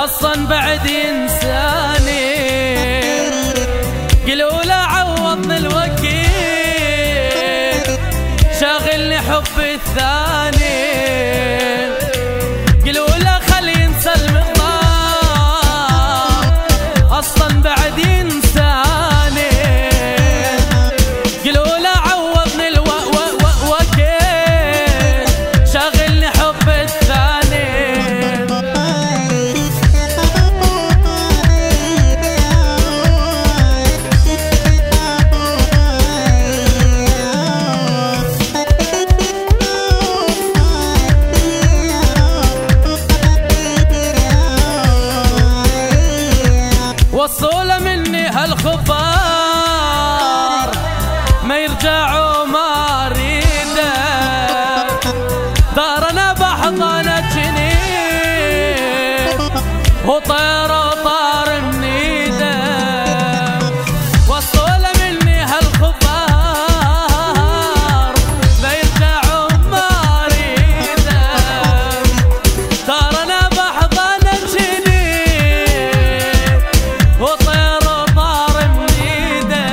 اصلا بعد ينساني. قلوا لا عوضني الوكيل شاغلني حب الثاني. قلوا لا خلي ينسى المقدار اصلا بعد ينساني. قلوا لا عوضني الوكيل شاغلني حب الثاني. وصوله مني هالخبار ما يرجعوا ما اريده. دارنا بحضانه جنين وطير وطار منيده. وصوله مني هالخبار ما يرجعوا ما اريده. دارنا بحضانه جنين وطير وطار منيده.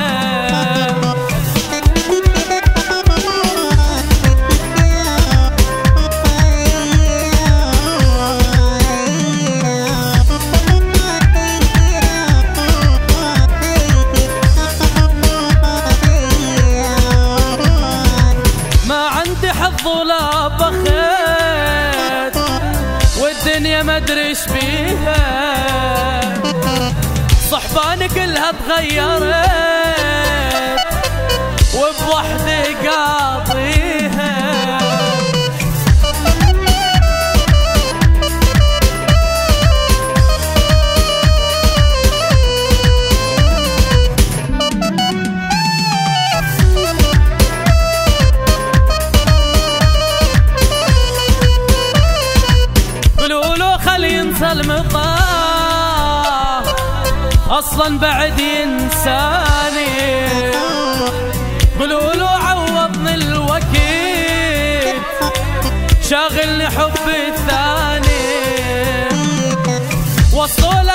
ما عندي حظ ولا بخيت والدنيا ما ادري ايش بيها. صحباني كلها تغيرت وبوحدي قاضيها. قولوا له خلي ينسى المطاف اصلا بعد ينساني. قولوا له عوضني الوكيل شاغلني حب الثاني. وصلوا